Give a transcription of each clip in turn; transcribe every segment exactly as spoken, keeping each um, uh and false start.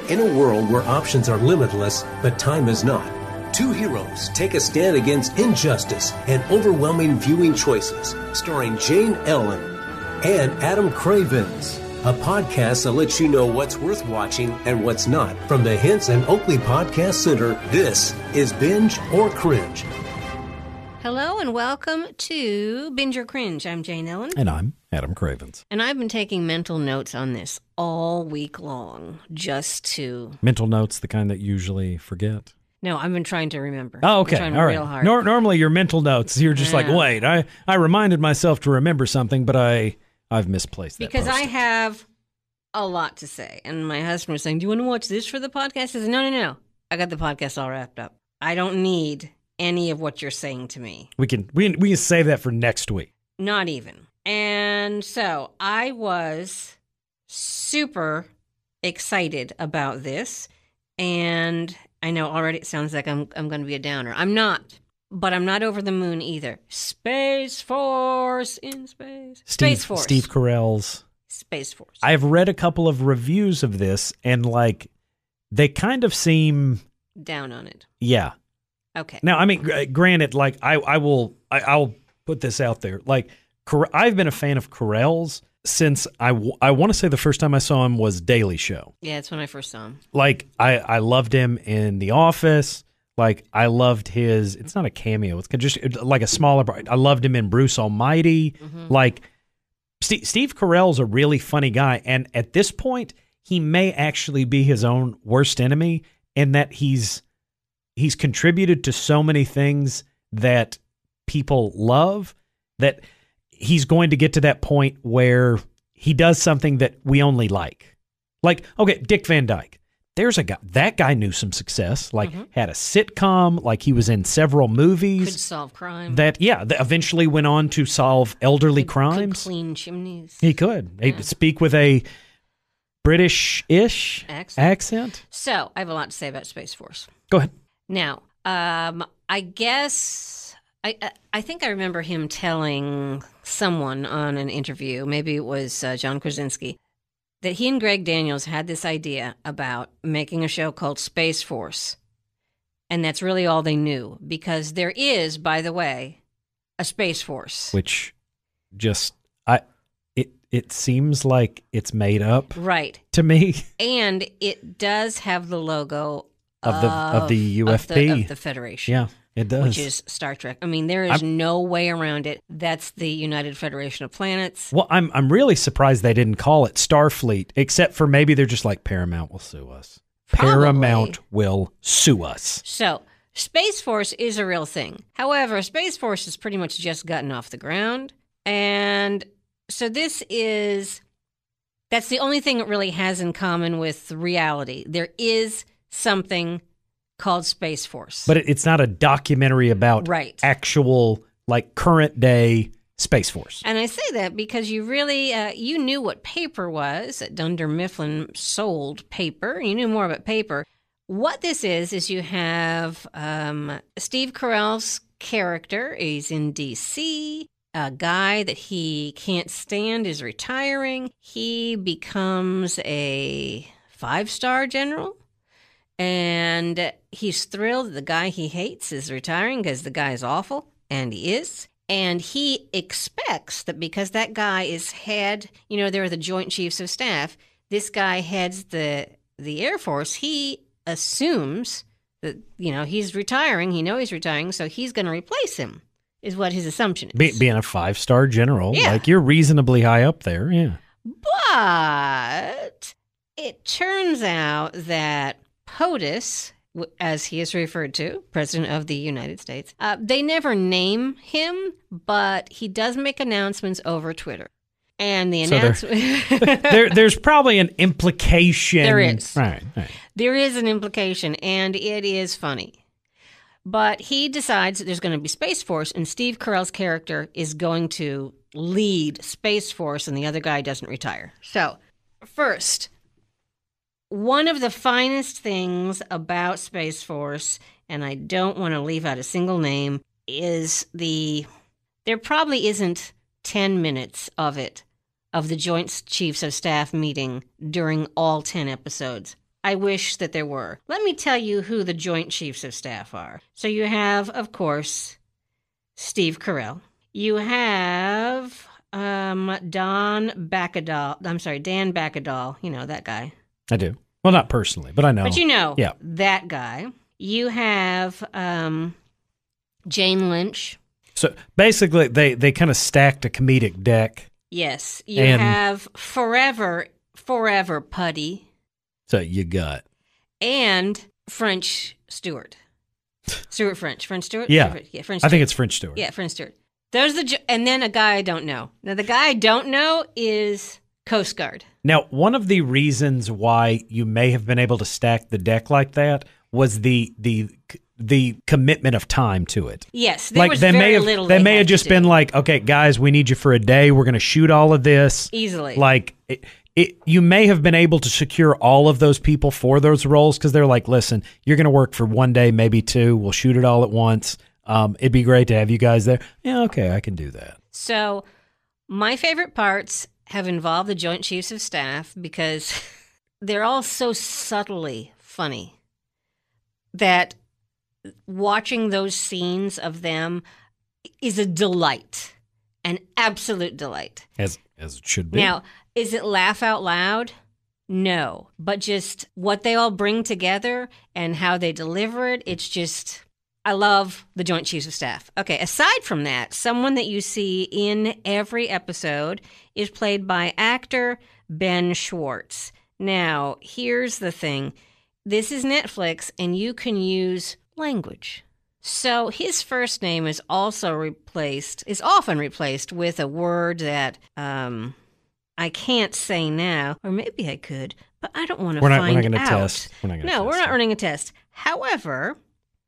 In a world where options are limitless, but time is not, two heroes take a stand against injustice and overwhelming viewing choices, starring Jane Ellen and Adam Cravens. A podcast that lets you know what's worth watching and what's not. From the Hints and Oakley Podcast Center, this is Binge or Cringe. Hello and welcome to Binge or Cringe. I'm Jane Ellen. And I'm Adam Cravens. And I've been taking mental notes on this all week long, just to... Mental notes, the kind that you usually forget? No, I've been trying to remember. Oh, okay. I'm trying all real right. hard. Nor- normally your mental notes, you're just Yeah. like, wait, I, I reminded myself to remember something, but I, I've misplaced that Because I post-it. have a lot to say. And my husband was saying, do you want to watch this for the podcast? I said, no, no, no. I got the podcast all wrapped up. I don't need any of what you're saying to me. We can, we, can- we can save that for next week. Not even. And so I was super excited about this. And I know already it sounds like I'm I'm going to be a downer. I'm not. But I'm not over the moon either. Space Force in space. Steve, Space Force. Steve Carell's. Space Force. I've read a couple of reviews of this, and like, they kind of seem, Down on it. yeah. Okay. Now, I mean, gr- granted, like, I, I will, I, I'll put this out there. Like, Car- I've been a fan of Carell's since I, w- I want to say the first time I saw him was Daily Show. Yeah, it's when I first saw him. Like, I, I loved him in The Office. Like, I loved his, it's not a cameo, it's just like a smaller, I loved him in Bruce Almighty. Mm-hmm. Like, Steve, Steve Carell's a really funny guy. And at this point, he may actually be his own worst enemy in that he's, he's contributed to so many things that people love that he's going to get to that point where he does something that we only like. Like, okay, Dick Van Dyke. There's a guy, that guy knew some success, like Mm-hmm. had a sitcom, like he was in several movies. Could solve crime. That, yeah, that eventually went on to solve elderly Could- crimes. Could clean chimneys. He could. Yeah. He'd speak with a British-ish Accent. accent. So, I have a lot to say about Space Force. Go ahead. Now, um, I guess I I- I think I remember him telling someone on an interview, maybe it was uh, John Krasinski, that he and Greg Daniels had this idea about making a show called Space Force, and that's really all they knew because there is, by the way, a Space Force. Which just I it it seems like it's made up Right, to me and it does have the logo of the of the U F P. of the, of the Federation. Yeah, it does. Which is Star Trek. I mean, there is I'm- no way around it. That's the United Federation of Planets. Well, I'm I'm really surprised they didn't call it Starfleet, except for maybe they're just like Paramount will sue us. Probably. Paramount will sue us. So, Space Force is a real thing. However, Space Force has pretty much just gotten off the ground. And so this is, that's the only thing it really has in common with reality. There is something called Space Force. But it, it's not a documentary about Right. actual, like, current day Space Force. And I say that because you really, uh, you knew what paper was. Dunder Mifflin sold paper. You knew more about paper. What this is, is you have um, Steve Carell's character. He's in D C. A guy that he can't stand is retiring. He becomes a five-star general. And he's thrilled that the guy he hates is retiring because the guy's awful, and he is. And he expects that because that guy is head, you know, they're the Joint Chiefs of Staff, this guy heads the the Air Force, he assumes that, you know, he's retiring, he knows he's retiring, so he's going to replace him, is what his assumption is. Be, being a five-star general, Yeah. like, you're reasonably high up there, yeah. But it turns out that POTUS, w- as he is referred to, President of the United States, uh, they never name him, but he does make announcements over Twitter. And the So there- announcement... there, there's probably an implication. There is. Right, right. There is an implication, and it is funny. But he decides that there's going to be Space Force, and Steve Carell's character is going to lead Space Force, and the other guy doesn't retire. So, first, one of the finest things about Space Force, and I don't want to leave out a single name, is the... There probably isn't ten minutes of it, of the Joint Chiefs of Staff meeting during all ten episodes. I wish that there were. Let me tell you who the Joint Chiefs of Staff are. So you have, of course, Steve Carell. You have um, Don Bacadol. I'm sorry, Dan Bacadol. You know, that guy. I do. Well, not personally, but I know. But you know, yeah. that guy. You have um, Jane Lynch. So basically, they, they kind of stacked a comedic deck. Yes. You and have Forever, Forever Putty. So you got. And French Stewart. Stewart French. French Stewart? Yeah. Stewart, yeah French I Stewart. think it's French Stewart. Yeah, French Stewart. Those are the, and then a guy I don't know. Now, the guy I don't know is Coast Guard. Now, one of the reasons why you may have been able to stack the deck like that was the the the commitment of time to it. Yes, there like was they very may have, little they they may had have to just do. been like, okay, guys, we need you for a day. We're going to shoot all of this Easily. Like it, it, you may have been able to secure all of those people for those roles because they're like, listen, you're going to work for one day, maybe two. We'll shoot it all at once. Um, it'd be great to have you guys there. Yeah, okay, I can do that. So my favorite parts have involved the Joint Chiefs of Staff because they're all so subtly funny that watching those scenes of them is a delight, an absolute delight. As as it should be. Now, is it laugh out loud? No, but just what they all bring together and how they deliver it, it's just, I love the Joint Chiefs of Staff. Okay, aside from that, someone that you see in every episode is played by actor Ben Schwartz. Now, here's the thing. This is Netflix, and you can use language. So his first name is also replaced, is often replaced with a word that um, I can't say now, or maybe I could, but I don't want to We're not, find we're not going out. to test. We're not gonna no, test we're not it. running a test. However,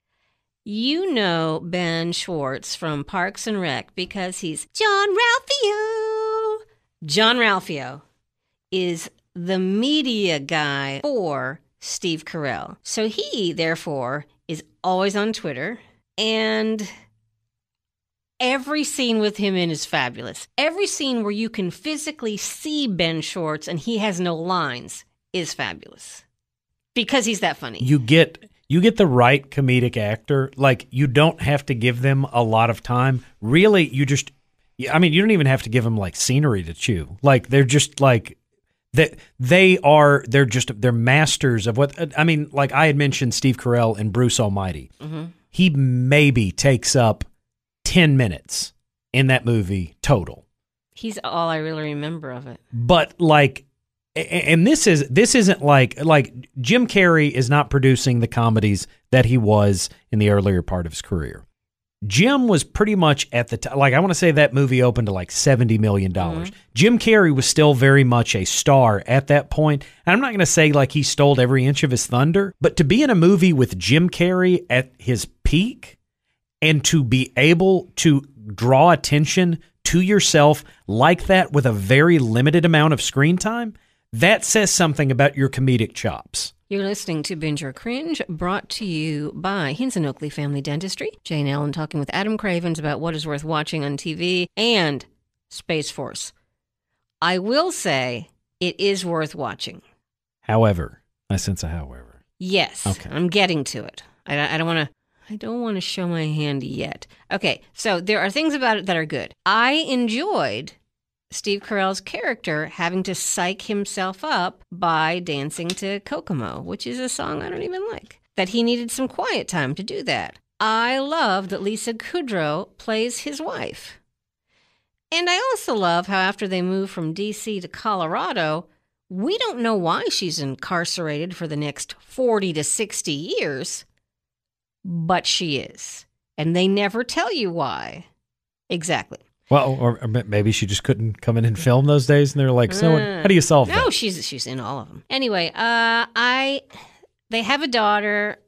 you know Ben Schwartz from Parks and Rec because he's John Ralphio. John Ralphio is the media guy for Steve Carell. So he, therefore, is always on Twitter, and every scene with him in is fabulous. Every scene where you can physically see Ben Schwartz and he has no lines is fabulous because he's that funny. You get you get the right comedic actor. Like, you don't have to give them a lot of time. Really, you just, I mean, you don't even have to give them like scenery to chew. Like, they're just like, They, they are, they're just, they're masters of what, I mean, like I had mentioned Steve Carell in Bruce Almighty. Mm-hmm. He maybe takes up ten minutes in that movie total. He's all I really remember of it. But like, a- and this is, this isn't like, like Jim Carrey is not producing the comedies that he was in the earlier part of his career. Jim was pretty much at the time, like I want to say that movie opened to like seventy million dollars. Mm-hmm. Jim Carrey was still very much a star at that point. And I'm not going to say like he stole every inch of his thunder, but to be in a movie with Jim Carrey at his peak and to be able to draw attention to yourself like that with a very limited amount of screen time, that says something about your comedic chops. You're listening to Binge or Cringe, brought to you by Hinson Oakley Family Dentistry. Jane Ellen talking with Adam Cravens about what is worth watching on T V and Space Force. I will say it is worth watching. However, I sense a however. Yes, okay. I'm getting to it. I, I don't want to. I don't want to show my hand yet. Okay, so there are things about it that are good. I enjoyed Steve Carell's character having to psych himself up by dancing to Kokomo, which is a song I don't even like. That he needed some quiet time to do that. I love that Lisa Kudrow plays his wife. And I also love how after they move from D C to Colorado, we don't know why she's incarcerated for the next forty to sixty years, but she is. And they never tell you why. Exactly. Well, or, or maybe she just couldn't come in and film those days, and they're like, "So, Uh, how do you solve no, that?" No, she's she's in all of them. Anyway, uh, I they have a daughter.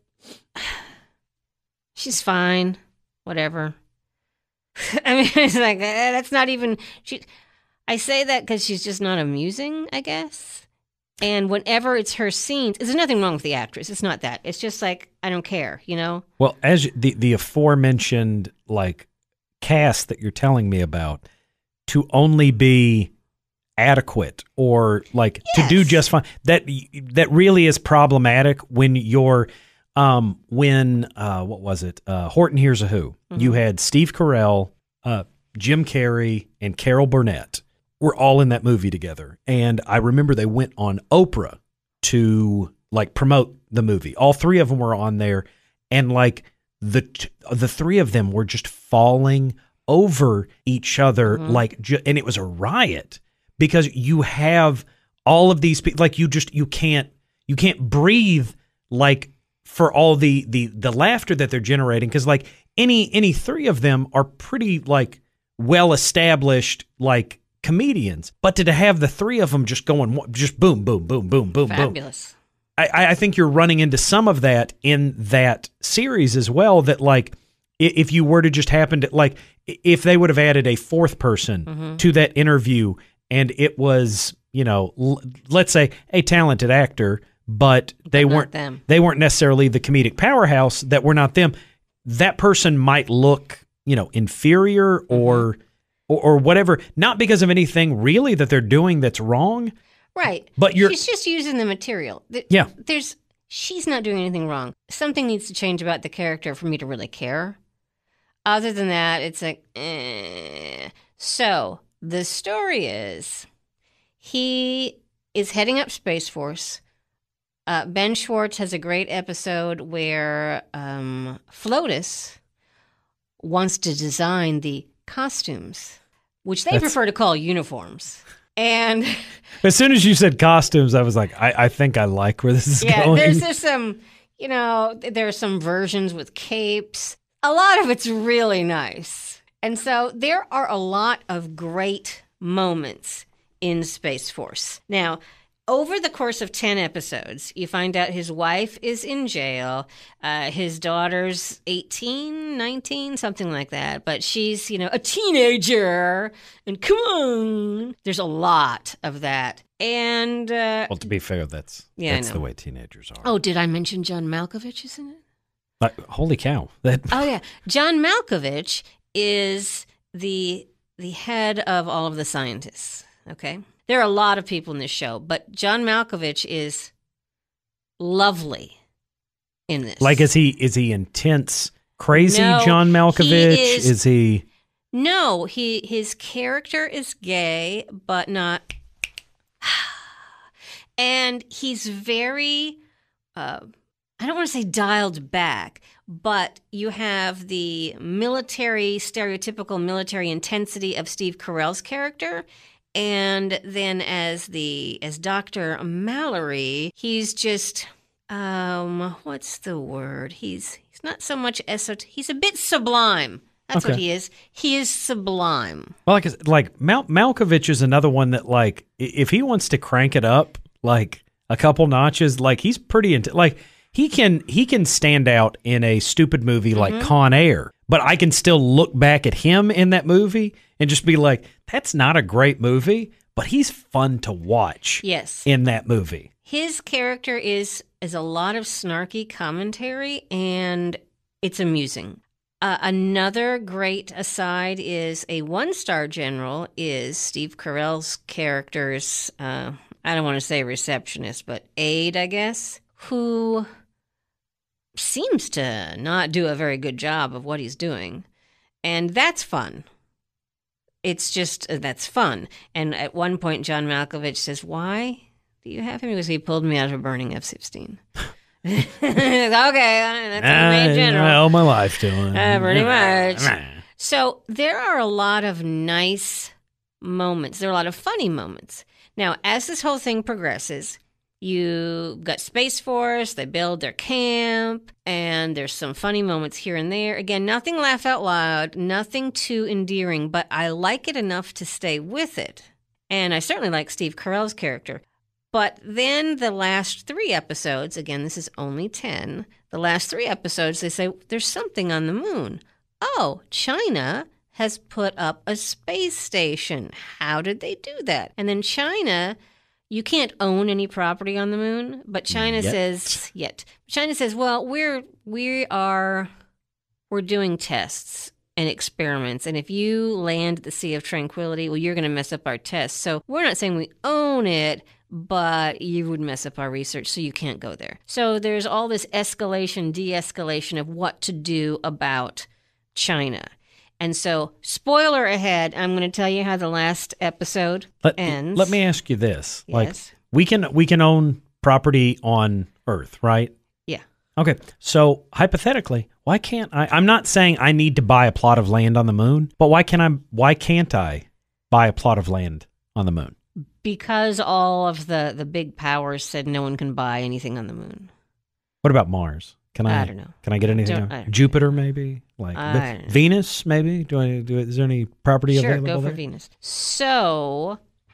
She's fine, whatever. I mean, it's like eh, that's not even she. I say that because she's just not amusing, I guess. And whenever it's her scenes, there's nothing wrong with the actress. It's not that. It's just like I don't care, you know. Well, as you- the the aforementioned like cast that you're telling me about, to only be adequate or like Yes. to do just fine. That that really is problematic when you're um when uh what was it? Uh Horton Hears a Who. Mm-hmm. You had Steve Carell, uh Jim Carrey, and Carol Burnett were all in that movie together. And I remember they went on Oprah to like promote the movie. All three of them were on there, and like the t- the three of them were just falling over each other, mm-hmm. like, ju- and it was a riot because you have all of these people, like you just you can't you can't breathe, like for all the the the laughter that they're generating, because like any any three of them are pretty like well established like comedians, but to, to have the three of them just going just boom boom boom boom boom Fabulous. boom. I, I think you're running into some of that in that series as well, that like if you were to just happen to like if they would have added a fourth person mm-hmm. to that interview, and it was, you know, l- let's say a talented actor, but they but weren't them. they weren't necessarily the comedic powerhouse, that were not them, that person might look, you know, inferior or mm-hmm. or, or whatever, not because of anything really that they're doing that's wrong. Right. But you're she's just using the material. There, yeah. There's she's not doing anything wrong. Something needs to change about the character for me to really care. Other than that, it's like, eh. So the story is he is heading up Space Force. Uh, Ben Schwartz has a great episode where um, Flotus wants to design the costumes, which they That's... prefer to call uniforms. And as soon as you said costumes, I was like, I, I think I like where this is yeah, going. Yeah, there's, there's some, you know, there are some versions with capes. A lot of it's really nice. And so there are a lot of great moments in Space Force. Now, over the course of ten episodes, you find out his wife is in jail. Uh, his daughter's eighteen, nineteen, something like that. But she's, you know, a teenager. And come on. There's a lot of that. And uh, well, to be fair, that's yeah, that's the way teenagers are. Oh, did I mention John Malkovich is in it? Uh, holy cow! That oh yeah, John Malkovich is the the head of all of the scientists. Okay. There are a lot of people in this show, but John Malkovich is lovely in this. Like, is he is he intense, crazy no, John Malkovich? He is, is he? No, he his character is gay, but not. And he's very, uh, I don't want to say dialed back, but you have the military, stereotypical military intensity of Steve Carell's character. And then as the as Doctor Mallory, he's just um what's the word? He's he's not so much esot he's a bit sublime. That's okay. What he is. He is sublime. Well, like like Mal- Malkovich is another one that, like, if he wants to crank it up like a couple notches, like he's pretty into like he can he can stand out in a stupid movie like mm-hmm. Con Air, but I can still look back at him in that movie and just be like, that's not a great movie, but he's fun to watch. Yes. In that movie. His character is is a lot of snarky commentary, and it's amusing. Uh, another great aside is a one-star general is Steve Carell's character's, uh, I don't want to say receptionist, but aide, I guess, who seems to not do a very good job of what he's doing. And that's fun. It's just, uh, that's fun. And at one point, John Malkovich says, why do you have him? Because he pulled me out of a burning F sixteen. Okay, that's the main general. I owe my life to him. Uh, pretty much. So there are a lot of nice moments. There are a lot of funny moments. Now, as this whole thing progresses, you got Space Force, they build their camp, and there's some funny moments here and there. Again, nothing laugh out loud, nothing too endearing, but I like it enough to stay with it. And I certainly like Steve Carell's character. But then the last three episodes, again, this is only ten, the last three episodes, they say, there's something on the moon. Oh, China has put up a space station. How did they do that? And then China, you can't own any property on the moon, but China yet. says, yet. China says, well, we're, we are, we're doing tests. and experiments. And if you land at the Sea of Tranquility, well, you're going to mess up our tests. So we're not saying we own it, but you would mess up our research, so you can't go there. So there's all this escalation, de-escalation of what to do about China. And so, spoiler ahead, I'm going to tell you how the last episode let, ends. Let me ask you this. Yes. Like, we can we can own property on Earth, right? Yeah. Okay. So, hypothetically, why can't I I'm not saying I need to buy a plot of land on the moon, but why can I why can't I buy a plot of land on the moon? Because all of the, the big powers said no one can buy anything on the moon. What about Mars? Can I? I don't know. Can I get anything? Don't- on- I don't Jupiter, maybe. Like I the- don't know. Venus, maybe. Do I? Do? Is there any property Sure, available go for there? Venus. So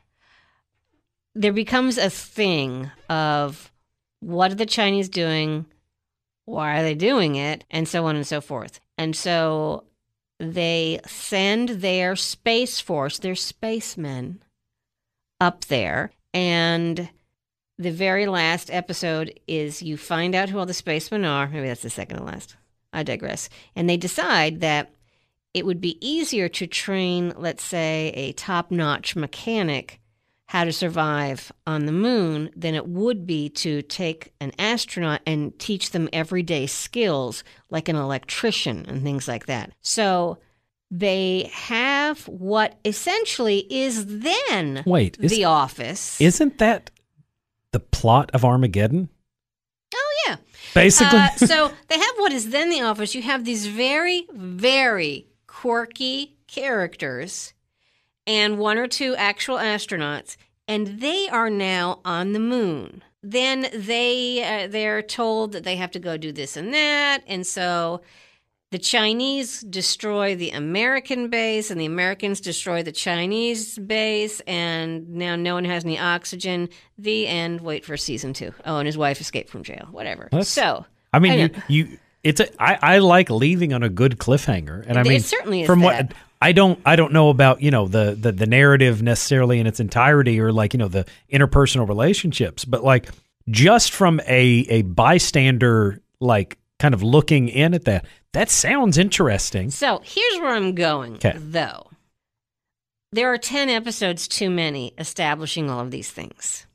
there becomes a thing of what are the Chinese doing? Why are they doing it? And so on and so forth. And so they send their space force, their spacemen, up there. And the very last episode is you find out who all the spacemen are. Maybe that's the second to last. I digress. And they decide that it would be easier to train, let's say, a top-notch mechanic how to survive on the moon than it would be to take an astronaut and teach them everyday skills like an electrician and things like that. So they have what essentially is then Wait, is- The Office. Isn't that the plot of Armageddon? Oh, yeah. Basically. Uh, so they have what is then The Office. You have these very, very quirky characters and one or two actual astronauts, and they are now on the moon. Then they uh, they're told that they have to go do this and that, and so the Chinese destroy the American base, and the Americans destroy the Chinese base, and now no one has any oxygen. The end. Wait for season two. Oh, and his wife escaped from jail. Whatever. That's- so I mean, I you, know. you, it's a, I, I like leaving on a good cliffhanger, and I It mean, certainly is from that. what I don't, I don't know about you know the, the the narrative necessarily in its entirety, or like you know the interpersonal relationships, but like just from a a bystander, like kind of looking in at that, that sounds interesting. So here's where I'm going, 'Kay. though. There are ten episodes too many establishing all of these things.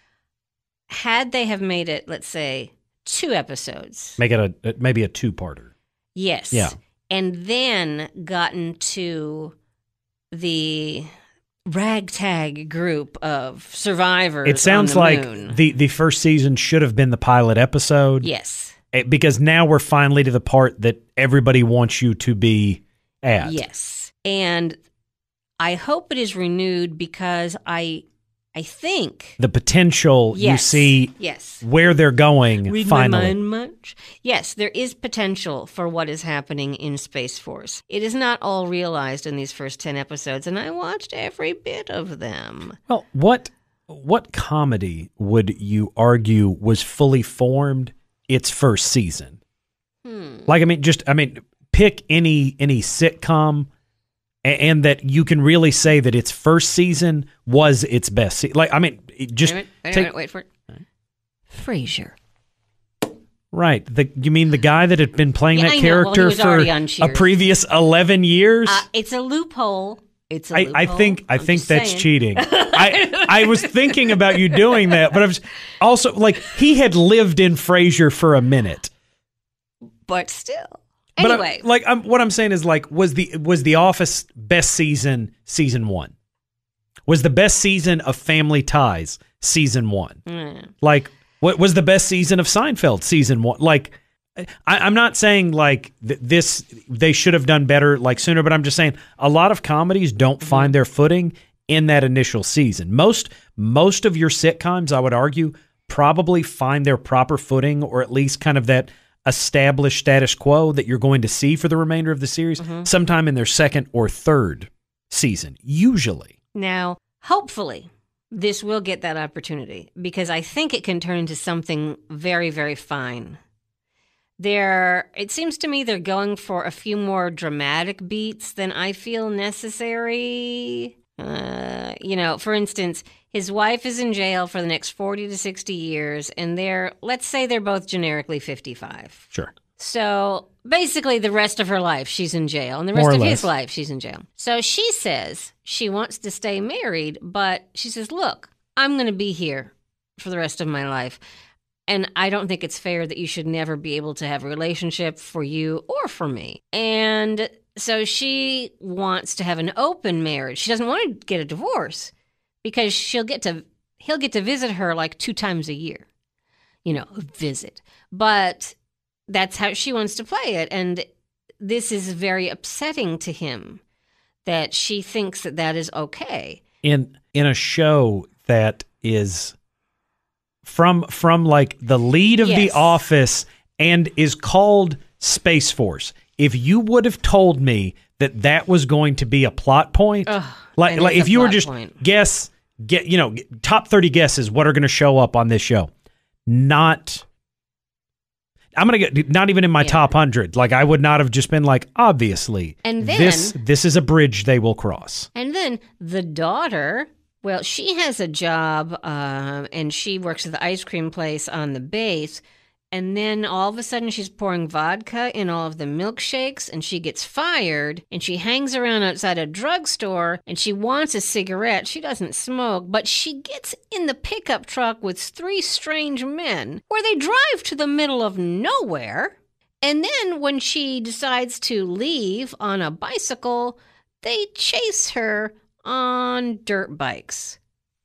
Had they have made it, let's say, two episodes, Make it a maybe a two parter. yes, Yeah. and then gotten to the ragtag group of survivors. It sounds on the like moon. the the first season should have been the pilot episode. yes, Eh, because now we're finally to the part that everybody wants you to be at. yes, and I hope it is renewed because I, I think The potential you yes, see yes. where they're going Read finally. my mind much? Yes, there is potential for what is happening in Space Force. It is not all realized in these first ten episodes, and I watched every bit of them. Well, what what comedy would you argue was fully formed its first season? Hmm. Like I mean just I mean pick any any sitcom a- and that you can really say that its first season was its best. Se- like I mean it just wait, wait, take wait, wait for it. Frasier. right. The you mean the guy that had been playing Yeah, that I know. Well, he character was for already on a Cheers. previous eleven years? Uh, it's a loophole. It's a I, loophole. I think I I'm think just that's saying. cheating. I I was thinking about you doing that, but I was also like he had lived in Frasier for a minute. But still. But I- Anyway. like I'm, what I'm saying is like was the was the Office best season season one? Was the best season of Family Ties season one? mm. Like what was the best season of Seinfeld season one? Like I, I'm not saying like th- this they should have done better like sooner, but I'm just saying a lot of comedies don't find their footing in that initial season. Most most of your sitcoms, I would argue, probably find their proper footing, or at least kind of that established status quo that you're going to see for the remainder of the series sometime in their second or third season, usually. Now, hopefully, this will get that opportunity because I think it can turn into something very, very fine. They're, it seems to me they're going for a few more dramatic beats than I feel necessary. Uh, you know, for instance, his wife is in jail for the next forty to sixty years, and they're, let's say they're both generically fifty-five. Sure. So basically, the rest of her life, she's in jail. And the More rest or of less. his life, she's in jail. So she says she wants to stay married, but she says, look, I'm going to be here for the rest of my life. And I don't think it's fair that you should never be able to have a relationship for you or for me. And so she wants to have an open marriage. She doesn't want to get a divorce because she'll get to he'll get to visit her like two times a year. You know, visit. But that's how she wants to play it. And this is very upsetting to him that she thinks that that is okay. In in a show that is from from like the lead of Yes. The Office and is called Space Force. If you would have told me that that was going to be a plot point, Ugh, like and like it's if a you were plot just point. guess get you know top thirty guesses what are going to show up on this show, not. I'm gonna get not even in my Yeah. top hundred. Like I would not have just been like, obviously, And then- this this is a bridge they will cross. And then the daughter, well, she has a job uh, and she works at the ice cream place on the base. And then all of a sudden she's pouring vodka in all of the milkshakes and she gets fired and she hangs around outside a drugstore and she wants a cigarette. She doesn't smoke, but she gets in the pickup truck with three strange men where they drive to the middle of nowhere. And then when she decides to leave on a bicycle, they chase her on dirt bikes.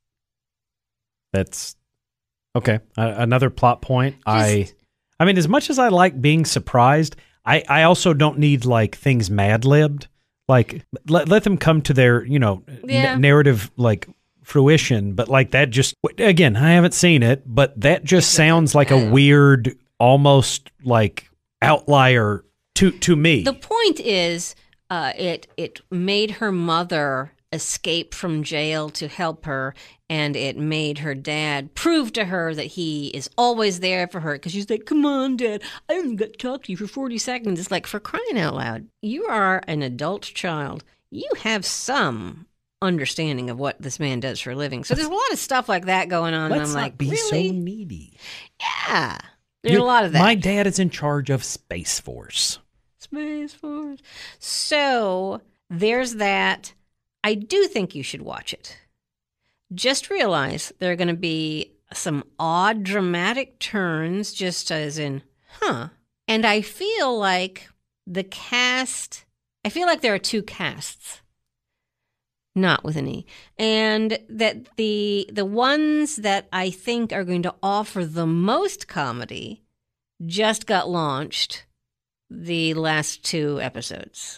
That's okay. Uh, another plot point. I, Just- I mean, as much as I like being surprised, I, I also don't need like things mad libbed. Like let let them come to their you know n- Yeah. narrative like fruition. But like that just again, I haven't seen it, but that just sounds like a weird, almost like outlier to to me. The point is, uh, it it made her mother escape from jail to help her, and it made her dad prove to her that he is always there for her because she's like, come on, Dad, I only got to talk to you for forty seconds. It's like, for crying out loud, you are an adult child. You have some understanding of what this man does for a living. So there's a lot of stuff like that going on, Let's and I'm not like, be really? so needy. Yeah, there's You're- a lot of that. My dad is in charge of Space Force. Space Force. So there's that. I do think you should watch it. Just realize there are going to be some odd dramatic turns, just as in, huh. And I feel like the cast, I feel like there are two casts, not with an E, and that the the ones that I think are going to offer the most comedy just got launched the last two episodes.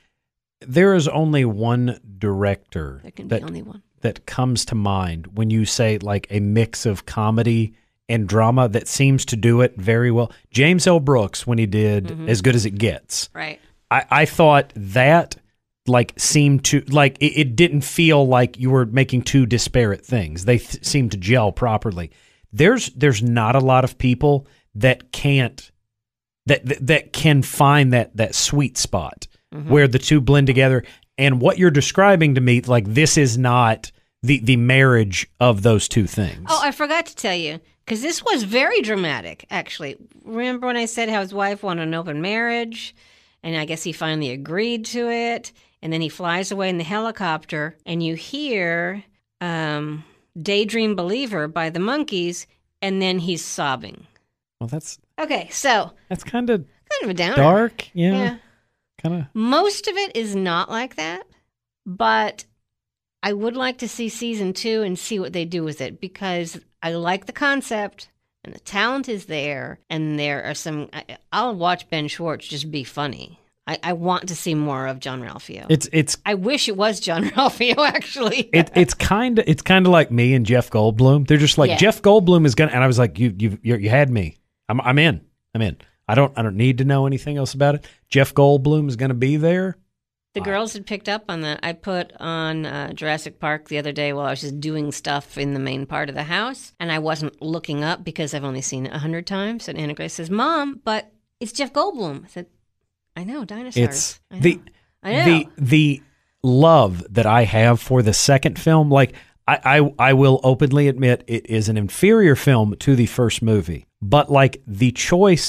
There is only one director There can that be only one. that comes to mind when you say like a mix of comedy and drama that seems to do it very well. James L. Brooks, when he did Mhm. As Good as It Gets, Right. I, I thought that like seemed to like it, it didn't feel like you were making two disparate things. They th- seemed to gel properly. There's there's not a lot of people that can't that that, that can find that that sweet spot Mhm. where the two blend together. And what you're describing to me, like this is not the the marriage of those two things. Oh, I forgot to tell you, because this was very dramatic, actually. Remember when I said how his wife wanted an open marriage? And I guess he finally agreed to it. And then he flies away in the helicopter, and you hear um, Daydream Believer by the Monkees, and then he's sobbing. Well, that's Okay, so that's kind of kind of a downer. dark. Yeah, Yeah. kind of. Most of it is not like that, but I would like to see season two and see what they do with it, because I like the concept and the talent is there, and there are some. I, I'll watch Ben Schwartz just be funny. I, I want to see more of John Ralphio. It's it's I wish it was John Ralphio, actually. it, it's kind of it's kind of like me and Jeff Goldblum. They're just like Yeah. Jeff Goldblum is gonna, and I was like, you you you you had me. I'm I'm in. I'm in. I don't I don't need to know anything else about it. Jeff Goldblum is gonna be there. The girls had picked up on that. I put on uh, Jurassic Park the other day while I was just doing stuff in the main part of the house, and I wasn't looking up because I've only seen it a hundred times. And Anna Grace says, "Mom, but it's Jeff Goldblum." I said, "I know, dinosaurs." It's I know. the I know. the the love that I have for the second film. Like I, I I will openly admit it is an inferior film to the first movie, but like the choice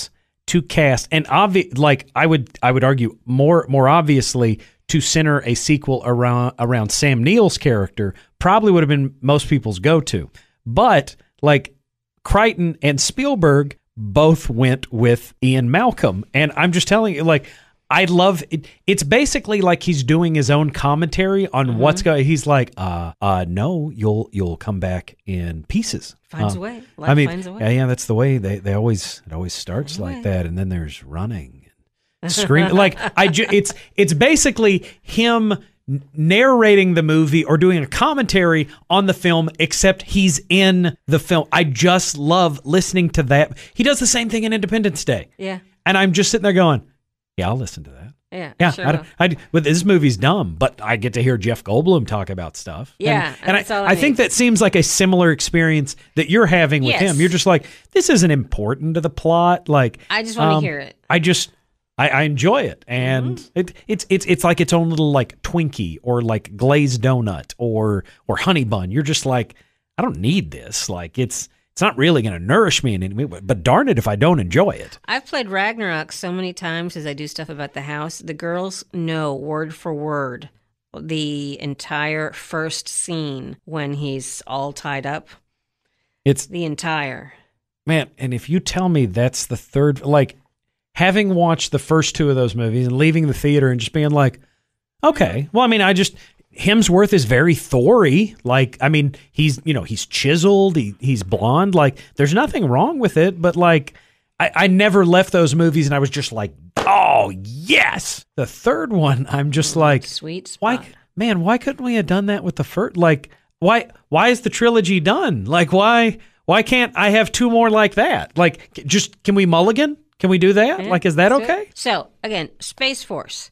to cast and obvi- like I would I would argue more more obviously to center a sequel around around Sam Neill's character probably would have been most people's go-to. But like Crichton and Spielberg both went with Ian Malcolm, and I'm just telling you, like, I love it. It's basically like he's doing his own commentary on mm-hmm. what's going. He's like, uh, uh, no, you'll you'll come back in pieces. Finds uh, a way. Life I mean, finds a way. Yeah, yeah, that's the way they they always it always starts Finds like that, and then there's running, and screaming. Like I, ju- it's it's basically him narrating the movie or doing a commentary on the film, except he's in the film. I just love listening to that. He does the same thing in Independence Day. Yeah, and I'm just sitting there going, yeah, I'll listen to that. Yeah, yeah. Sure I, will. I, but this movie's dumb, but I get to hear Jeff Goldblum talk about stuff. Yeah, and, and that's I, all it I think needs. that seems like a similar experience that you're having with Yes. him. You're just like, this isn't important to the plot. Like, I just want to um, hear it. I just, I, I enjoy it, and Mm-hmm. it, it's it's it's like its own little like Twinkie or like glazed donut or or honey bun. You're just like, I don't need this. Like, it's. It's not really going to nourish me in any way, but darn it if I don't enjoy it. I've played Ragnarok so many times as I do stuff about the house. The girls know word for word the entire first scene when he's all tied up. It's the entire. Man, and if you tell me that's the third, like having watched the first two of those movies and leaving the theater and just being like, okay, well, I mean, I just. Hemsworth is very Thor-y. Like, I mean, he's, you know, he's chiseled, he, he's blonde. Like, there's nothing wrong with it, but like, I, I never left those movies and I was just like, oh, yes. The third one, I'm just like, sweet spot. Why, man, why couldn't we have done that with the first? Like, why, why is the trilogy done? Like, why, why can't I have two more like that? Like, just, can we mulligan? Can we do that? Yeah, like, is that let's do okay? it. So, again, Space Force.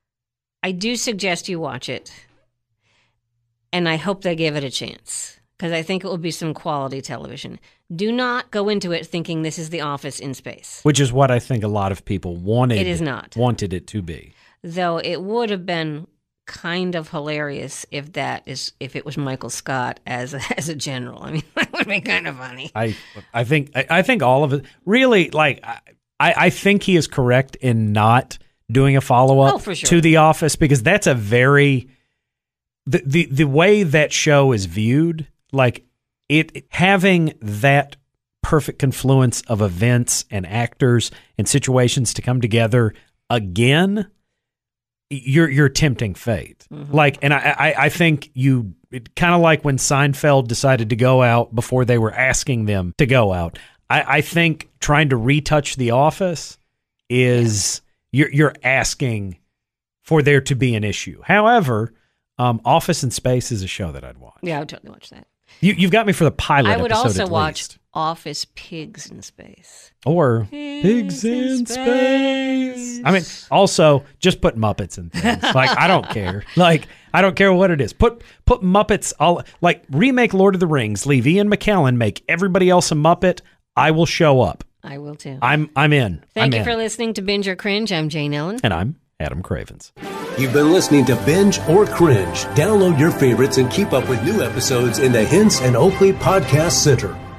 I do suggest you watch it. And I hope they give it a chance, because I think it will be some quality television. Do not go into it thinking this is The Office in space. Which is what I think a lot of people wanted. It is not. Wanted it to be. Though it would have been kind of hilarious if that is if it was Michael Scott as a, as a general. I mean, that would be kind of funny. I I think I, I think all of it really like I I think he is correct in not doing a follow up Oh, for sure. to The Office, because that's a very The, the the way that show is viewed, like it having that perfect confluence of events and actors and situations to come together again, you're you're tempting fate. Mm-hmm. Like, and I I, I think you kind of like when Seinfeld decided to go out before they were asking them to go out. I, I think trying to retouch The Office is yeah. you're you're asking for there to be an issue. However. Um, Office in Space is a show that I'd watch. Yeah, I would totally watch that. You, you've got me for the pilot. I would episode also at watch least. Office Pigs in Space. Or Pigs, Pigs in, in space. Space. I mean, also just put Muppets in things. Like, I don't care. Like, I don't care what it is. Put put Muppets. All like remake Lord of the Rings. Leave Ian McKellen. Make everybody else a Muppet. I will show up. I will too. I'm I'm in. Thank I'm you in. for listening to Binge or Cringe. I'm Jane Ellen. And I'm Adam Cravens. You've been listening to Binge or Cringe. Download your favorites and keep up with new episodes in the Hints and Oakley Podcast Center.